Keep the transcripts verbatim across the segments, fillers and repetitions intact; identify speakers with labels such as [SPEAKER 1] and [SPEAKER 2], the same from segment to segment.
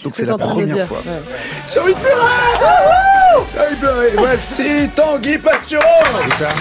[SPEAKER 1] Donc c'est la première fois.
[SPEAKER 2] Ouais.
[SPEAKER 1] J'ai envie de faire un... Et voici Tanguy Pastureau. C'est ça.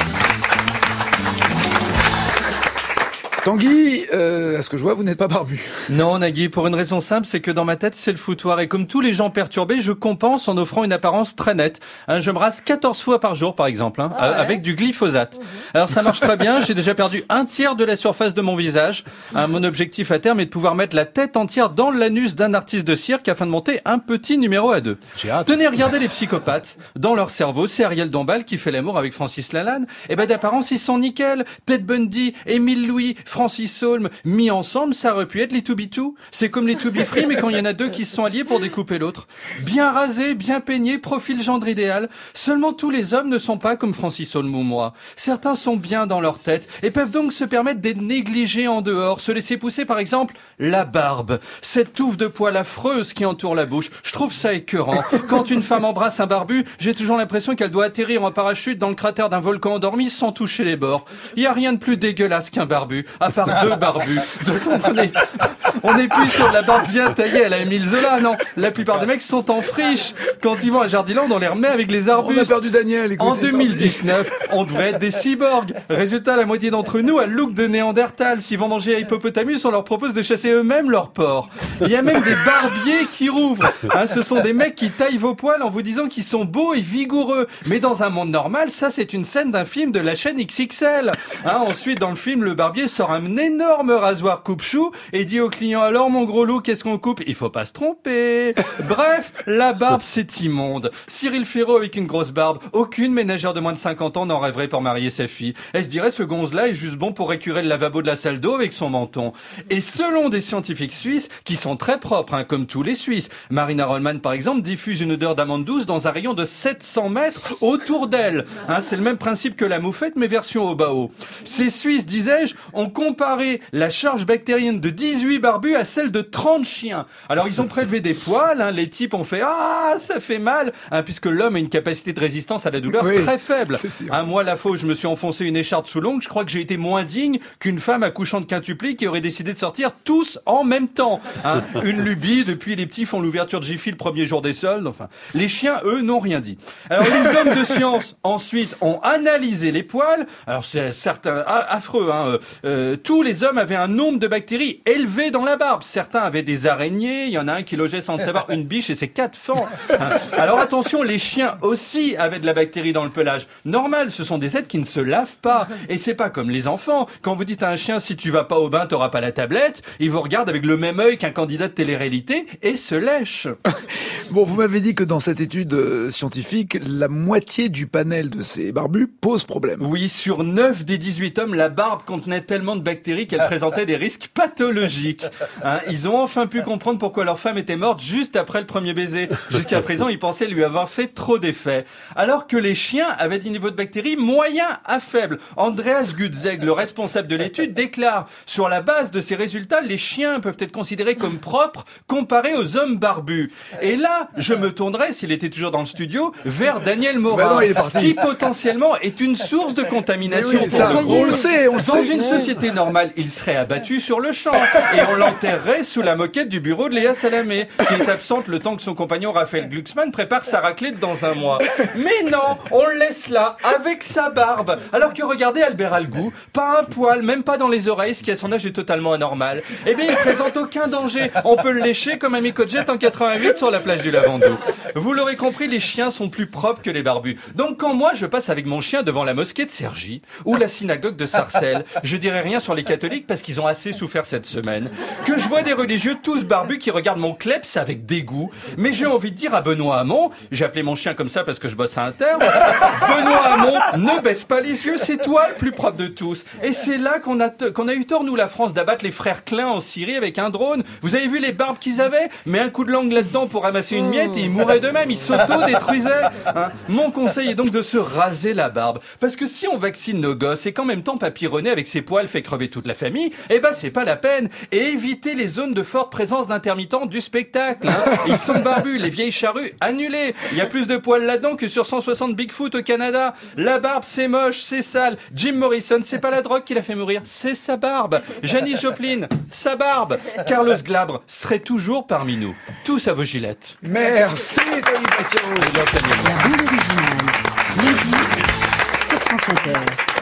[SPEAKER 1] Tanguy, euh, à ce que je vois, vous n'êtes pas barbu.
[SPEAKER 3] Non, Nagui, pour une raison simple, c'est que dans ma tête, c'est le foutoir. Et comme tous les gens perturbés, je compense en offrant une apparence très nette. Hein, je me rase quatorze fois par jour, par exemple, hein,
[SPEAKER 2] ah ouais.
[SPEAKER 3] avec du glyphosate. Mmh. Alors ça marche très bien, j'ai déjà perdu un tiers de la surface de mon visage. Hein, mon objectif à terme est de pouvoir mettre la tête entière dans l'anus d'un artiste de cirque afin de monter un petit numéro à deux.
[SPEAKER 1] J'ai hâte.
[SPEAKER 3] Tenez, regardez les psychopathes. Dans leur cerveau, c'est Ariel Dombal qui fait l'amour avec Francis Lalanne. Et ben d'apparence, ils sont nickel. Ted Bundy, Émile Louis, Francis Saulme, mis ensemble, ça aurait pu être les To Be Two. C'est comme les To Be Free, mais quand il y en a deux qui se sont alliés pour découper l'autre. Bien rasé, bien peigné, profil gendre idéal. Seulement tous les hommes ne sont pas comme Francis Saulme ou moi. Certains sont bien dans leur tête et peuvent donc se permettre d'être négligés en dehors, se laisser pousser par exemple la barbe. Cette touffe de poils affreuse qui entoure la bouche. Je trouve ça écœurant. Quand une femme embrasse un barbu, j'ai toujours l'impression qu'elle doit atterrir en parachute dans le cratère d'un volcan endormi sans toucher les bords. Il y a rien de plus dégueulasse qu'un barbu, à part deux barbus. On est, on est plus sur de la barbe bien taillée à la Émile Zola, non. La plupart des mecs sont en friche. Quand ils vont à Jardiland, on les remet avec les arbustes.
[SPEAKER 1] On a perdu Daniel, écoutez.
[SPEAKER 3] En deux mille dix-neuf, on devrait être des cyborgs. Résultat, la moitié d'entre nous a le look de Néandertal. S'ils vont manger à Hippopotamus, on leur propose de chasser eux-mêmes leurs porcs. Il y a même des barbiers qui rouvrent. Hein, ce sont des mecs qui taillent vos poils en vous disant qu'ils sont beaux et vigoureux. Mais dans un monde normal, ça c'est une scène d'un film de la chaîne X X L. Hein, ensuite, dans le film, le barbier sort un énorme rasoir coupe-chou et dit au client, alors mon gros loup, qu'est-ce qu'on coupe? Il faut pas se tromper. Bref, la barbe c'est immonde. Cyril Ferraud avec une grosse barbe, aucune ménagère de moins de cinquante ans n'en rêverait pour marier sa fille. Elle se dirait, ce gonze-là est juste bon pour récurer le lavabo de la salle d'eau avec son menton. Et selon des scientifiques suisses, qui sont très propres, hein, comme tous les Suisses, Marina Rollman par exemple diffuse une odeur d'amande douce dans un rayon de sept cents mètres autour d'elle. Hein, c'est le même principe que la moufette, mais version au bao. Ces Suisses, disais-je, ont comparé la charge bactérienne de dix-huit barbus à celle de trente chiens. Alors ils ont prélevé des poils, hein, les types ont fait « Ah, ça fait mal hein, !» puisque l'homme a une capacité de résistance à la douleur oui, très faible. Hein, moi, la fois où je me suis enfoncé une écharpe sous l'ongle, je crois que j'ai été moins digne qu'une femme accouchant de quintuplet qui aurait décidé de sortir tous en même temps. Hein, une lubie, depuis les petits font l'ouverture de Jiffy le premier jour des soldes. Enfin, les chiens, eux, n'ont rien dit. Alors les hommes de science, ensuite, ont analysé les poils. Alors c'est certain, affreux, hein, euh, tous les hommes avaient un nombre de bactéries élevé dans la barbe. Certains avaient des araignées, il y en a un qui logeait sans le savoir une biche et ses quatre fans. Alors attention, les chiens aussi avaient de la bactérie dans le pelage. Normal, ce sont des êtres qui ne se lavent pas. Et c'est pas comme les enfants. Quand vous dites à un chien, si tu vas pas au bain, t'auras pas la tablette, il vous regarde avec le même œil qu'un candidat de télé-réalité et se lèche.
[SPEAKER 1] Bon, vous m'avez dit que dans cette étude euh, scientifique, la moitié du panel de ces barbus pose problème.
[SPEAKER 3] Oui, sur neuf des dix-huit hommes, la barbe contenait tellement de bactéries qu'elle présentait des risques pathologiques. Hein, ils ont enfin pu comprendre pourquoi leur femme était morte juste après le premier baiser. Jusqu'à présent, ils pensaient lui avoir fait trop d'effets. Alors que les chiens avaient des niveaux de bactéries moyens à faibles. Andreas Gutzeg, le responsable de l'étude, déclare « Sur la base de ces résultats, les chiens peuvent être considérés comme propres comparés aux hommes barbus. » Et là, je me tournerais, s'il était toujours dans le studio, vers Daniel Morin,
[SPEAKER 1] ben non,
[SPEAKER 3] qui potentiellement est une source de contamination.
[SPEAKER 1] Oui, ça, on le sait, on le
[SPEAKER 3] Dans
[SPEAKER 1] sait.
[SPEAKER 3] une société normale, il serait abattu sur le champ et on l'enterrerait sous la moquette du bureau de Léa Salamé, qui est absente le temps que son compagnon Raphaël Glucksmann prépare sa raclette dans un mois. Mais non, on le laisse là, avec sa barbe. Alors que regardez Albert Algou, pas un poil, même pas dans les oreilles, ce qui à son âge est totalement anormal. Eh bien, il présente aucun danger. On peut le lécher comme un Micojet en quatre-vingt-huit sur la plage du Lavandou. Vous l'aurez compris, les chiens sont plus propres que les barbus. Donc quand moi, je passe avec mon chien devant la mosquée de Cergy ou la synagogue de Sarcelles, je dirai rien sur les catholiques parce qu'ils ont assez souffert cette semaine. Que je vois des religieux tous barbus qui regardent mon kleps avec dégoût. Mais j'ai envie de dire à Benoît Hamon, j'ai appelé mon chien comme ça parce que je bosse à Inter, Benoît Hamon, ne baisse pas les yeux, c'est toi le plus propre de tous. Et c'est là qu'on a, t- qu'on a eu tort, nous, la France, d'abattre les frères Klein en Syrie avec un drone. Vous avez vu les barbes qu'ils avaient? Mais un coup de langue là-dedans pour ramasser une miette et ils mouraient d'eux-mêmes, ils s'auto-détruisaient. Hein, mon conseil est donc de se raser la barbe. Parce que si on vaccine nos gosses et qu'en même temps papyronner avec ses poils fait crever toute la famille, eh ben c'est pas la peine. Et éviter les zones de forte présence d'intermittents du spectacle. Hein. Ils sont barbus, les vieilles charrues annulées. Il y a plus de poils là-dedans que sur cent soixante Bigfoot au Canada. La barbe, c'est moche, c'est sale. Jim Morrison, c'est pas la drogue qui l'a fait mourir, c'est sa barbe. Janis Joplin, sa barbe. Carlos Glabre serait toujours parmi nous. Tous à vos gilettes.
[SPEAKER 1] Merci, Tony Passion.
[SPEAKER 2] La bande originale, lundi, sur France Inter.